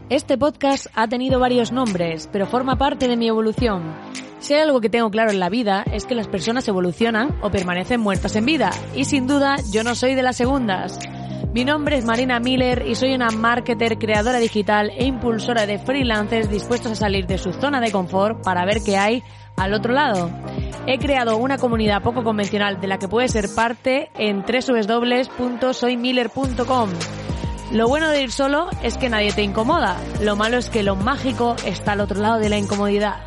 Este podcast ha tenido varios nombres, pero forma parte de mi evolución. Si hay algo que tengo claro en la vida es que las personas evolucionan o permanecen muertas en vida, y sin duda yo no soy de las segundas. Mi nombre es Marina Miller y soy una marketer, creadora digital e impulsora de freelancers dispuestos a salir de su zona de confort para ver qué hay al otro lado. He creado una comunidad poco convencional de la que puedes ser parte en www.soymiller.com. Lo bueno de ir solo es que nadie te incomoda. Lo malo es que lo mágico está al otro lado de la incomodidad.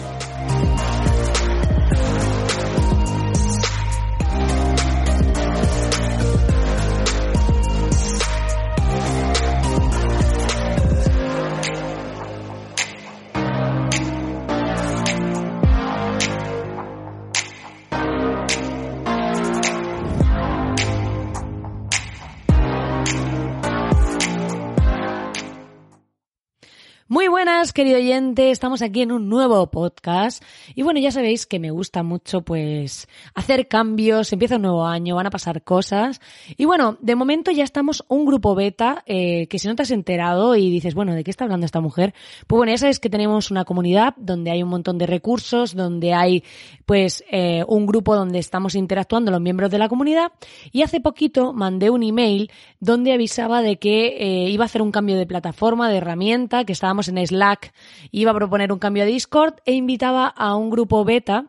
Muy buenas, querido oyente, estamos aquí en un nuevo podcast y bueno, ya sabéis que me gusta mucho pues hacer cambios, empieza un nuevo año, van a pasar cosas y bueno, de momento ya estamos un grupo beta que si no te has enterado y dices, bueno, ¿de qué está hablando esta mujer? Pues bueno, ya sabéis que tenemos una comunidad donde hay un montón de recursos, donde hay pues un grupo donde estamos interactuando los miembros de la comunidad y hace poquito mandé un email donde avisaba de que iba a hacer un cambio de plataforma, de herramienta, que estábamos en Slack, iba a proponer un cambio a Discord e invitaba a un grupo beta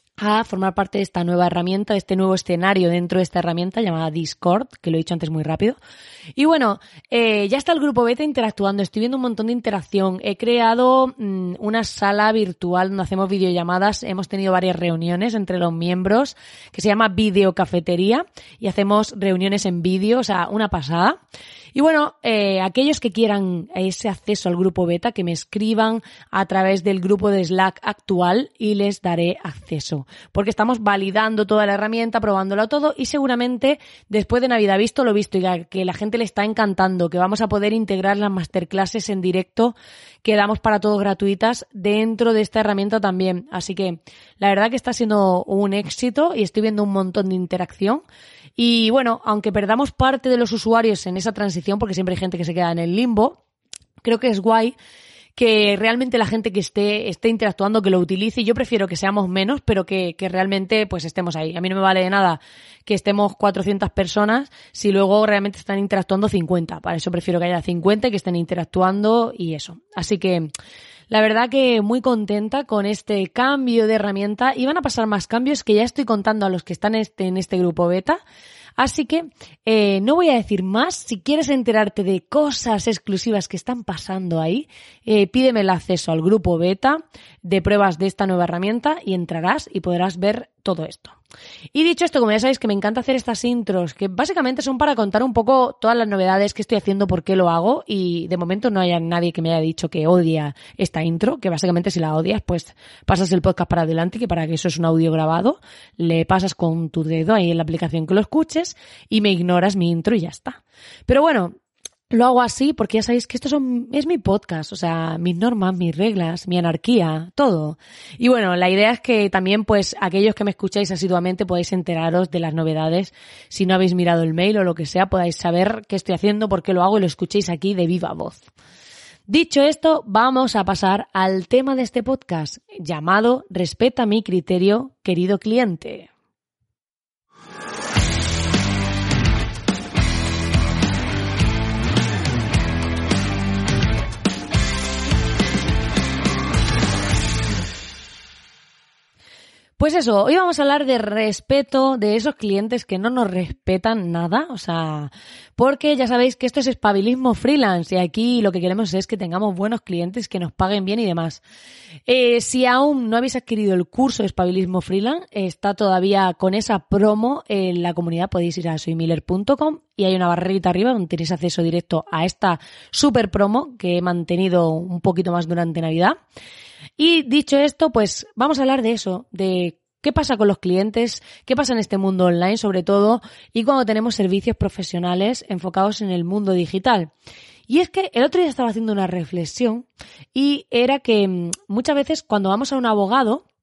a formar parte de esta nueva herramienta, de este nuevo escenario dentro de esta herramienta llamada Discord, que lo he dicho antes muy rápido. Y bueno, ya está el grupo beta interactuando, estoy viendo un montón de interacción. He creado una sala virtual donde hacemos videollamadas, hemos tenido varias reuniones entre los miembros, que se llama Videocafetería, y hacemos reuniones en vídeo, o sea, una pasada. Y bueno, aquellos que quieran ese acceso al grupo beta, que me escriban a través del grupo de Slack actual y les daré acceso. Porque estamos validando toda la herramienta, probándolo todo y seguramente después de Navidad, visto lo visto y que la gente le está encantando, que vamos a poder integrar las masterclasses en directo que damos para todos gratuitas dentro de esta herramienta también. Así que la verdad que está siendo un éxito y estoy viendo un montón de interacción. Y bueno, aunque perdamos parte de los usuarios en esa transición, porque siempre hay gente que se queda en el limbo, creo que es guay que realmente la gente que esté interactuando, que lo utilice, y yo prefiero que seamos menos, pero que realmente pues estemos ahí. A mí no me vale de nada que estemos 400 personas si luego realmente están interactuando 50. Para eso prefiero que haya 50 y que estén interactuando y eso. Así que la verdad que muy contenta con este cambio de herramienta y van a pasar más cambios que ya estoy contando a los que están en este grupo beta. Así que no voy a decir más. Si quieres enterarte de cosas exclusivas que están pasando ahí, pídeme el acceso al grupo beta de pruebas de esta nueva herramienta y entrarás y podrás ver todo esto. Y dicho esto, como ya sabéis que me encanta hacer estas intros, que básicamente son para contar un poco todas las novedades que estoy haciendo, por qué lo hago, y de momento no hay nadie que me haya dicho que odia esta intro, que básicamente si la odias, pues pasas el podcast para adelante, que para que eso es un audio grabado, le pasas con tu dedo ahí en la aplicación que lo escuches y me ignoras mi intro y ya está. Pero bueno, lo hago así porque ya sabéis que es mi podcast, o sea, mis normas, mis reglas, mi anarquía, todo. Y bueno, la idea es que también pues aquellos que me escucháis asiduamente podáis enteraros de las novedades. Si no habéis mirado el mail o lo que sea, podáis saber qué estoy haciendo, por qué lo hago y lo escuchéis aquí de viva voz. Dicho esto, vamos a pasar al tema de este podcast, llamado Respeta mi criterio, querido cliente. Pues eso, hoy vamos a hablar de respeto, de esos clientes que no nos respetan nada, o sea, porque ya sabéis que esto es espabilismo freelance y aquí lo que queremos es que tengamos buenos clientes que nos paguen bien y demás. Si aún no habéis adquirido el curso de espabilismo freelance, está todavía con esa promo en la comunidad, podéis ir a soymiller.com y hay una barrerita arriba donde tenéis acceso directo a esta super promo que he mantenido un poquito más durante Navidad. Y dicho esto, pues vamos a hablar de eso, de qué pasa con los clientes, qué pasa en este mundo online sobre todo y cuando tenemos servicios profesionales enfocados en el mundo digital. Y es que el otro día estaba haciendo una reflexión y era que muchas veces cuando vamos a un abogado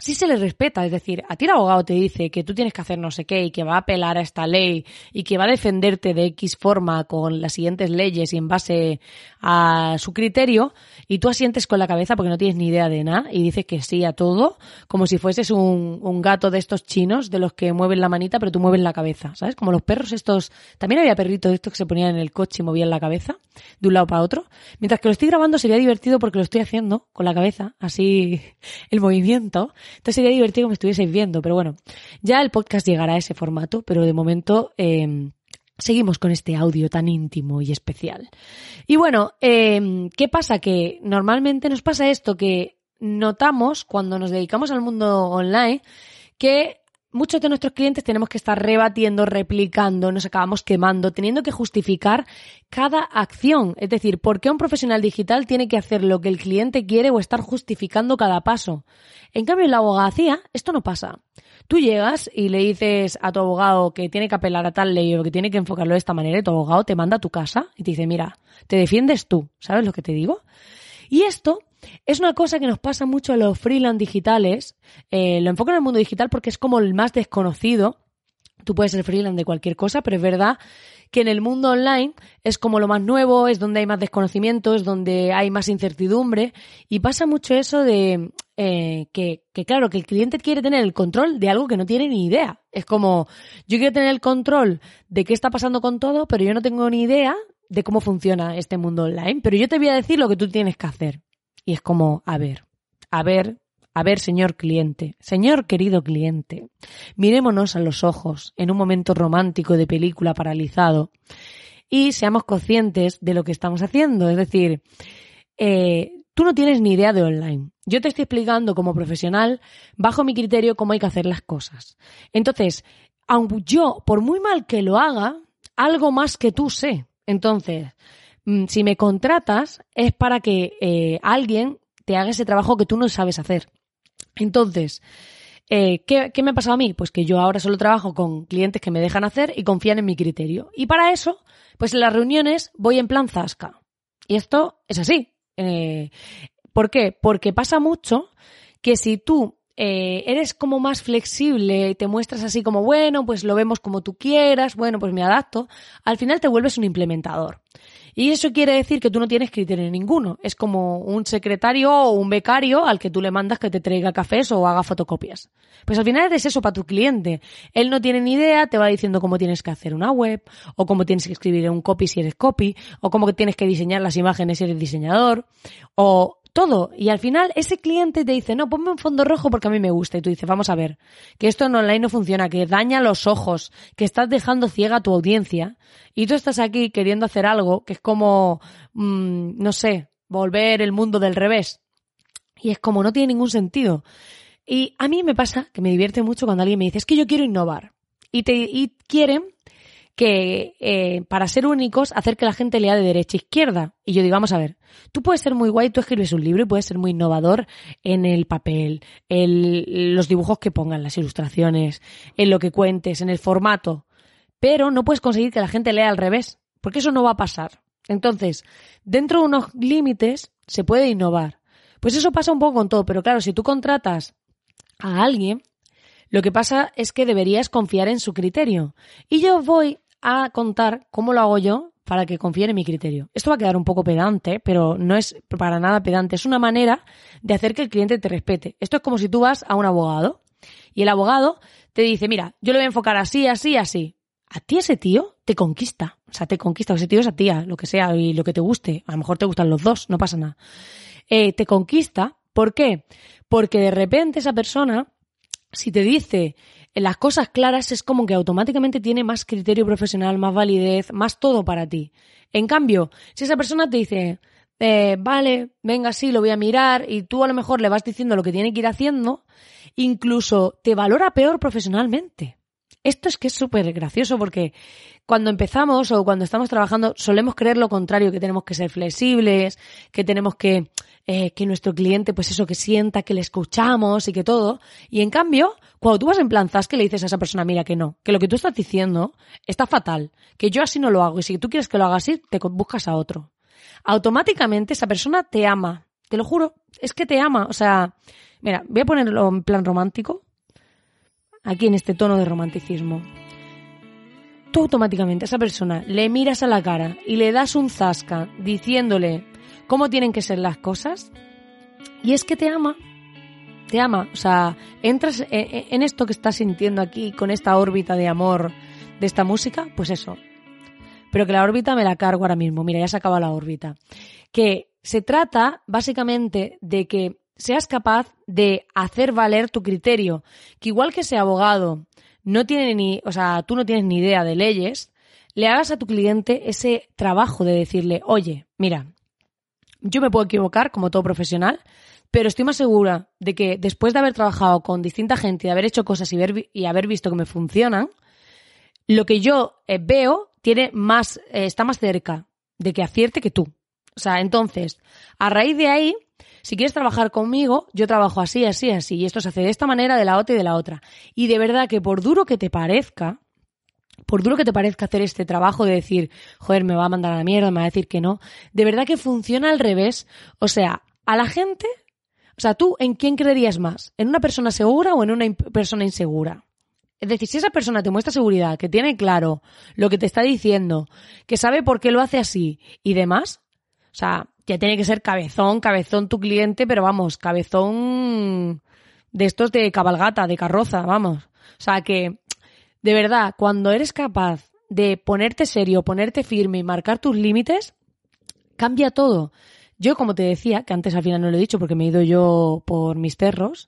sí se le respeta. Es decir, a ti el abogado te dice que tú tienes que hacer no sé qué y que va a apelar a esta ley y que va a defenderte de X forma con las siguientes leyes y en base a su criterio, y tú asientes con la cabeza porque no tienes ni idea de nada y dices que sí a todo, como si fueses un gato de estos chinos de los que mueven la manita pero tú mueves la cabeza, ¿sabes? Como los perros estos, también había perritos de estos que se ponían en el coche y movían la cabeza de un lado para otro. Mientras que lo estoy grabando sería divertido porque lo estoy haciendo con la cabeza, así el movimiento. Entonces sería divertido que me estuvieseis viendo, pero bueno, ya el podcast llegará a ese formato, pero de momento seguimos con este audio tan íntimo y especial. Y bueno, ¿qué pasa? Que normalmente nos pasa esto, que notamos cuando nos dedicamos al mundo online que muchos de nuestros clientes tenemos que estar rebatiendo, replicando, nos acabamos quemando, teniendo que justificar cada acción. Es decir, ¿por qué un profesional digital tiene que hacer lo que el cliente quiere o estar justificando cada paso? En cambio, en la abogacía esto no pasa. Tú llegas y le dices a tu abogado que tiene que apelar a tal ley o que tiene que enfocarlo de esta manera y tu abogado te manda a tu casa y te dice, mira, te defiendes tú. ¿Sabes lo que te digo? Y esto es una cosa que nos pasa mucho a los freelance digitales. Lo enfoco en el mundo digital porque es como el más desconocido. Tú puedes ser freelance de cualquier cosa, pero es verdad que en el mundo online es como lo más nuevo, es donde hay más desconocimiento, es donde hay más incertidumbre. Y pasa mucho eso de que claro, que el cliente quiere tener el control de algo que no tiene ni idea. Es como, yo quiero tener el control de qué está pasando con todo, pero yo no tengo ni idea de cómo funciona este mundo online. Pero yo te voy a decir lo que tú tienes que hacer. Y es como, a ver, señor cliente, señor querido cliente, mirémonos a los ojos en un momento romántico de película paralizado y seamos conscientes de lo que estamos haciendo. Es decir, tú no tienes ni idea de online. Yo te estoy explicando como profesional, bajo mi criterio, cómo hay que hacer las cosas. Entonces, aunque yo, por muy mal que lo haga, algo más que tú sé. Entonces, si me contratas es para que alguien te haga ese trabajo que tú no sabes hacer. Entonces, ¿qué me ha pasado a mí? Pues que yo ahora solo trabajo con clientes que me dejan hacer y confían en mi criterio. Y para eso, pues en las reuniones voy en plan zasca. Y esto es así. ¿Por qué? Porque pasa mucho que si tú eres como más flexible y te muestras así como, bueno, pues lo vemos como tú quieras, bueno, pues me adapto, al final te vuelves un implementador. Y eso quiere decir que tú no tienes criterio ninguno. Es como un secretario o un becario al que tú le mandas que te traiga cafés o haga fotocopias. Pues al final eres eso para tu cliente. Él no tiene ni idea, te va diciendo cómo tienes que hacer una web, o cómo tienes que escribir un copy si eres copy, o cómo tienes que diseñar las imágenes si eres diseñador, o todo. Y al final ese cliente te dice, no, ponme un fondo rojo porque a mí me gusta. Y tú dices, vamos a ver, que esto en online no funciona, que daña los ojos, que estás dejando ciega a tu audiencia. Y tú estás aquí queriendo hacer algo que es como, no sé, volver el mundo del revés. Y es como, no tiene ningún sentido. Y a mí me pasa que me divierte mucho cuando alguien me dice, es que yo quiero innovar. Y quieren que para ser únicos, hacer que la gente lea de derecha a izquierda. Y yo digo, vamos a ver, tú puedes ser muy guay, tú escribes un libro y puedes ser muy innovador en el papel, en los dibujos que pongan, las ilustraciones, en lo que cuentes, en el formato. Pero no puedes conseguir que la gente lea al revés, porque eso no va a pasar. Entonces, dentro de unos límites se puede innovar. Pues eso pasa un poco con todo, pero claro, si tú contratas a alguien, lo que pasa es que deberías confiar en su criterio. Y yo voy a contar cómo lo hago yo para que confíen en mi criterio. Esto va a quedar un poco pedante, pero no es para nada pedante. Es una manera de hacer que el cliente te respete. Esto es como si tú vas a un abogado y el abogado te dice, mira, yo le voy a enfocar así, así, así. A ti ese tío te conquista. O sea, te conquista. O ese tío es a tía, lo que sea, y lo que te guste. A lo mejor te gustan los dos, no pasa nada. Te conquista. ¿Por qué? Porque de repente esa persona, si te dice las cosas claras, es como que automáticamente tiene más criterio profesional, más validez, más todo para ti. En cambio, si esa persona te dice, vale, venga, sí, lo voy a mirar, y tú a lo mejor le vas diciendo lo que tiene que ir haciendo, incluso te valora peor profesionalmente. Esto es que es súper gracioso porque cuando empezamos o cuando estamos trabajando solemos creer lo contrario, que tenemos que ser flexibles, que tenemos que nuestro cliente, pues eso, que sienta, que le escuchamos y que todo. Y en cambio, cuando tú vas en plan zas, que le dices a esa persona, mira que no, que lo que tú estás diciendo está fatal, que yo así no lo hago y si tú quieres que lo haga así, te buscas a otro. Automáticamente esa persona te ama, te lo juro, es que te ama, o sea, Mira, voy a ponerlo en plan romántico, aquí en este tono de romanticismo. Tú automáticamente a esa persona le miras a la cara y le das un zasca diciéndole cómo tienen que ser las cosas, y es que te ama, o sea, entras en esto que estás sintiendo aquí con esta órbita de amor de esta música, pues eso. Pero que la órbita me la cargo ahora mismo, mira, ya se acaba la órbita. Que se trata básicamente de que seas capaz de hacer valer tu criterio, que igual que ese abogado no tiene tú no tienes ni idea de leyes, le hagas a tu cliente ese trabajo de decirle, oye, mira, yo me puedo equivocar como todo profesional, pero estoy más segura de que después de haber trabajado con distinta gente, de haber hecho cosas y haber visto que me funcionan, lo que yo veo está más cerca de que acierte que tú. O sea, entonces, a raíz de ahí, si quieres trabajar conmigo, yo trabajo así, así, así, y esto se hace de esta manera, de la otra y de la otra. Y de verdad que por duro que te parezca hacer este trabajo de decir, joder, me va a mandar a la mierda, me va a decir que no, de verdad que funciona al revés. O sea, a la gente, o sea, ¿tú en quién creerías más? ¿En una persona segura o en una persona insegura? Es decir, si esa persona te muestra seguridad, que tiene claro lo que te está diciendo, que sabe por qué lo hace así y demás, o sea, ya tiene que ser cabezón tu cliente, pero vamos, cabezón de estos de cabalgata, de carroza, vamos. O sea que, de verdad, cuando eres capaz de ponerte serio, ponerte firme y marcar tus límites, cambia todo. Yo, como te decía, que antes al final no lo he dicho porque me he ido yo por mis cerros,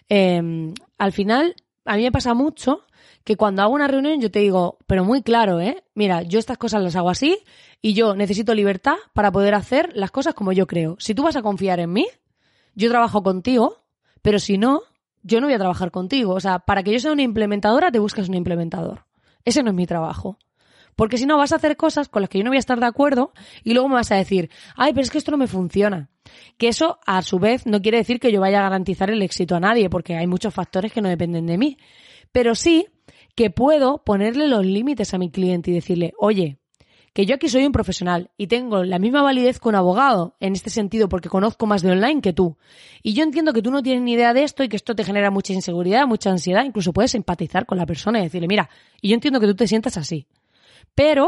al final a mí me pasa mucho que cuando hago una reunión yo te digo, pero muy claro, mira, yo estas cosas las hago así y yo necesito libertad para poder hacer las cosas como yo creo. Si tú vas a confiar en mí, yo trabajo contigo, pero si no, yo no voy a trabajar contigo. O sea, para que yo sea una implementadora, te buscas un implementador. Ese no es mi trabajo. Porque si no, vas a hacer cosas con las que yo no voy a estar de acuerdo y luego me vas a decir, ay, pero es que esto no me funciona. Que eso, a su vez, no quiere decir que yo vaya a garantizar el éxito a nadie, porque hay muchos factores que no dependen de mí. Pero sí que puedo ponerle los límites a mi cliente y decirle, oye, que yo aquí soy un profesional y tengo la misma validez que un abogado en este sentido porque conozco más de online que tú. Y yo entiendo que tú no tienes ni idea de esto y que esto te genera mucha inseguridad, mucha ansiedad, incluso puedes empatizar con la persona y decirle, mira, y yo entiendo que tú te sientas así. Pero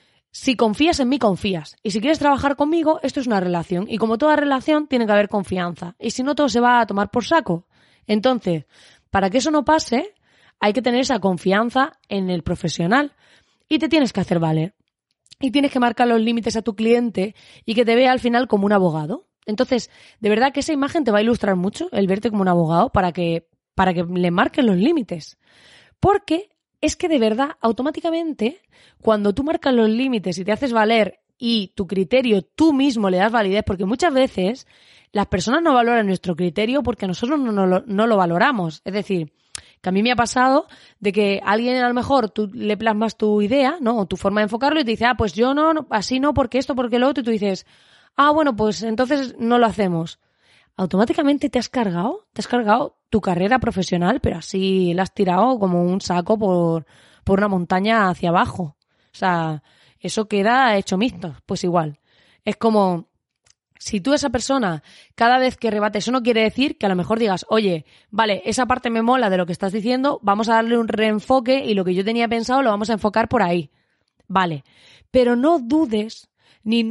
si confías en mí, confías. Y si quieres trabajar conmigo, esto es una relación. Y como toda relación, tiene que haber confianza. Y si no, todo se va a tomar por saco. Entonces, para que eso no pase, hay que tener esa confianza en el profesional. Y te tienes que hacer valer. Y tienes que marcar los límites a tu cliente y que te vea al final como un abogado. Entonces, de verdad que esa imagen te va a ilustrar mucho, el verte como un abogado, para que le marques los límites. Porque es que de verdad, automáticamente, cuando tú marcas los límites y te haces valer y tu criterio tú mismo le das validez, porque muchas veces las personas no valoran nuestro criterio porque nosotros no lo valoramos. Es decir, que a mí me ha pasado de que alguien a lo mejor tú le plasmas tu idea, ¿no? O tu forma de enfocarlo y te dice, pues yo no, así no, porque esto, porque lo otro, y tú dices, bueno, pues entonces no lo hacemos. Automáticamente te has cargado tu carrera profesional, pero así la has tirado como un saco por una montaña hacia abajo. O sea, eso queda hecho mixto. Pues igual. Es como, si tú esa persona, cada vez que rebate, eso no quiere decir que a lo mejor digas, oye, vale, esa parte me mola de lo que estás diciendo, vamos a darle un reenfoque y lo que yo tenía pensado lo vamos a enfocar por ahí. Vale. Pero no dudes ni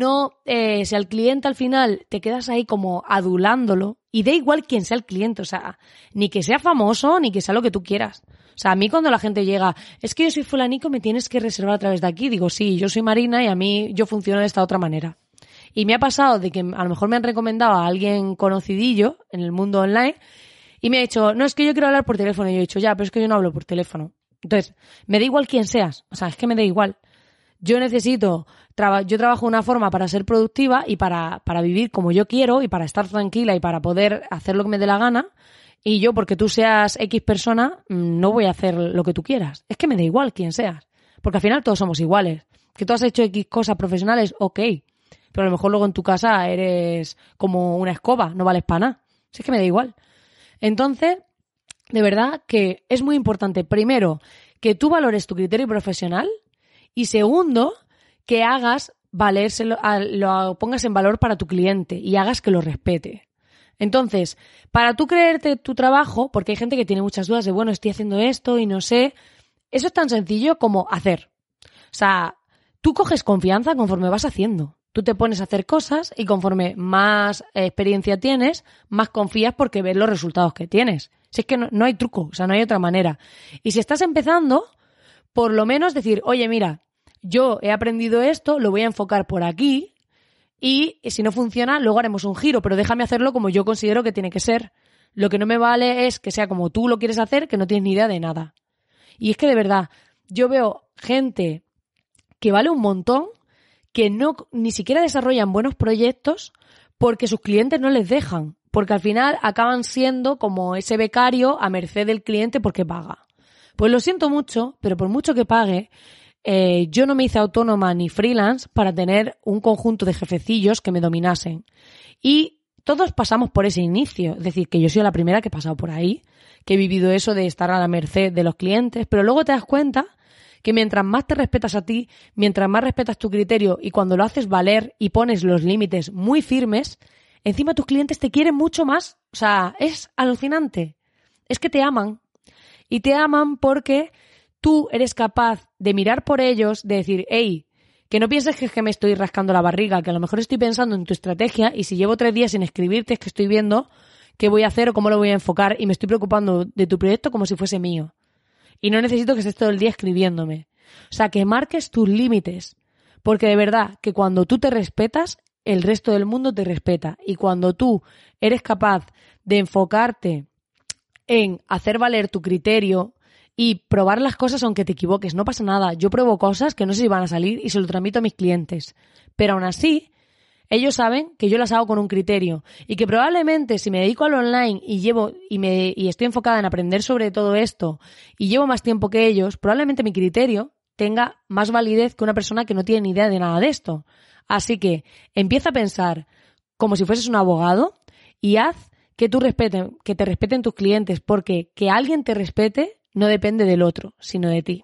si al cliente al final te quedas ahí como adulándolo, y da igual quién sea el cliente, o sea, ni que sea famoso, ni que sea lo que tú quieras. O sea, a mí cuando la gente llega, es que yo soy fulanico, me tienes que reservar a través de aquí, digo, sí, yo soy Marina y yo funciono de esta otra manera. Y me ha pasado de que a lo mejor me han recomendado a alguien conocidillo en el mundo online y me ha dicho, no, es que yo quiero hablar por teléfono, y yo he dicho, ya, pero es que yo no hablo por teléfono. Entonces, me da igual quién seas, o sea, es que me da igual. Yo trabajo de una forma para ser productiva y para vivir como yo quiero y para estar tranquila y para poder hacer lo que me dé la gana. Y yo, porque tú seas X persona, no voy a hacer lo que tú quieras. Es que me da igual quién seas. Porque al final todos somos iguales. Que tú has hecho X cosas profesionales, ok. Pero a lo mejor luego en tu casa eres como una escoba, no vales para nada. Si es que me da igual. Entonces, de verdad que es muy importante, primero, que tú valores tu criterio profesional. Y segundo, que hagas valérselo, lo pongas en valor para tu cliente y hagas que lo respete. Entonces, para tú creerte tu trabajo, porque hay gente que tiene muchas dudas de, bueno, estoy haciendo esto y no sé, eso es tan sencillo como hacer. O sea, tú coges confianza conforme vas haciendo. Tú te pones a hacer cosas y conforme más experiencia tienes, más confías porque ves los resultados que tienes. Si es que no hay truco, o sea, no hay otra manera. Y si estás empezando, por lo menos decir, oye, mira, yo he aprendido esto, lo voy a enfocar por aquí y si no funciona, luego haremos un giro, pero déjame hacerlo como yo considero que tiene que ser. Lo que no me vale es que sea como tú lo quieres hacer, que no tienes ni idea de nada. Y es que de verdad, yo veo gente que vale un montón, que ni siquiera desarrollan buenos proyectos porque sus clientes no les dejan, porque al final acaban siendo como ese becario a merced del cliente porque paga. Pues lo siento mucho, pero por mucho que pague, yo no me hice autónoma ni freelance para tener un conjunto de jefecillos que me dominasen. Y todos pasamos por ese inicio, es decir, que yo soy la primera que he pasado por ahí, que he vivido eso de estar a la merced de los clientes, pero luego te das cuenta que mientras más te respetas a ti, mientras más respetas tu criterio y cuando lo haces valer y pones los límites muy firmes, encima tus clientes te quieren mucho más. O sea, es alucinante. Es que te aman. Y te aman porque tú eres capaz de mirar por ellos, de decir, hey, que no pienses que es que me estoy rascando la barriga, que a lo mejor estoy pensando en tu estrategia y si llevo 3 días sin escribirte es que estoy viendo qué voy a hacer o cómo lo voy a enfocar y me estoy preocupando de tu proyecto como si fuese mío. Y no necesito que estés todo el día escribiéndome. O sea, que marques tus límites. Porque de verdad que cuando tú te respetas, el resto del mundo te respeta. Y cuando tú eres capaz de enfocarte en hacer valer tu criterio y probar las cosas aunque te equivoques, no pasa nada. Yo pruebo cosas que no sé si van a salir y se lo transmito a mis clientes. Pero aún así, ellos saben que yo las hago con un criterio y que probablemente si me dedico al online y estoy enfocada en aprender sobre todo esto y llevo más tiempo que ellos, probablemente mi criterio tenga más validez que una persona que no tiene ni idea de nada de esto. Así que empieza a pensar como si fueses un abogado y haz que te respeten tus clientes, porque que alguien te respete no depende del otro, sino de ti.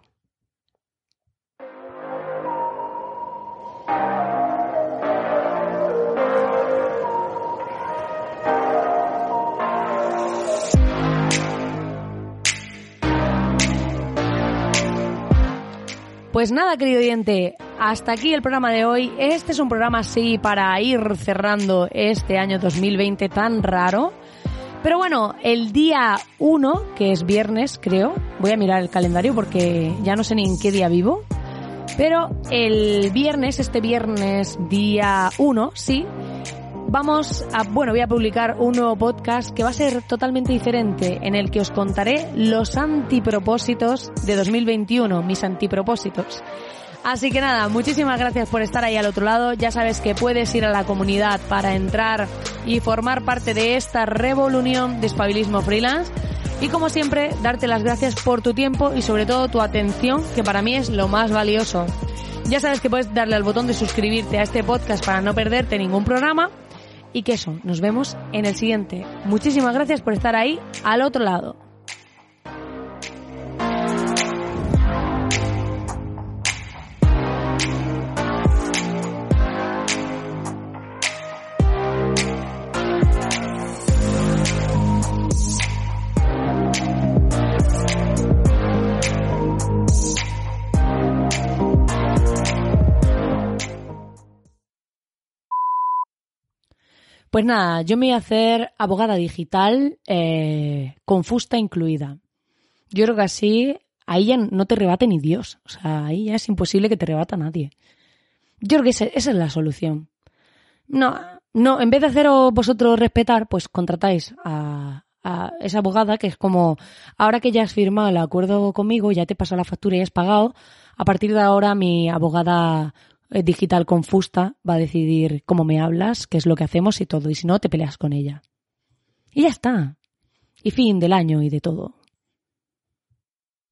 Pues nada, querido oyente, hasta aquí el programa de hoy. Este es un programa así para ir cerrando este año 2020 tan raro. Pero bueno, el día 1, que es viernes, creo, voy a mirar el calendario porque ya no sé ni en qué día vivo, pero el viernes, este viernes día 1, sí, voy a publicar un nuevo podcast que va a ser totalmente diferente, en el que os contaré los antipropósitos de 2021, mis antipropósitos. Así que nada, muchísimas gracias por estar ahí al otro lado. Ya sabes que puedes ir a la comunidad para entrar y formar parte de esta revolución de espabilismo freelance. Y como siempre, darte las gracias por tu tiempo y sobre todo tu atención, que para mí es lo más valioso. Ya sabes que puedes darle al botón de suscribirte a este podcast para no perderte ningún programa. Y que eso, nos vemos en el siguiente. Muchísimas gracias por estar ahí al otro lado. Pues nada, yo me voy a hacer abogada digital con fusta incluida. Yo creo que así, ahí ya no te rebate ni Dios. O sea, ahí ya es imposible que te rebata nadie. Yo creo que esa es la solución. No, en vez de haceros vosotros respetar, pues contratáis a esa abogada que es como, ahora que ya has firmado el acuerdo conmigo, ya te he pasado la factura y has pagado, a partir de ahora mi abogada digital con fusta va a decidir cómo me hablas, qué es lo que hacemos y todo, y si no te peleas con ella. Y ya está. Y fin del año y de todo.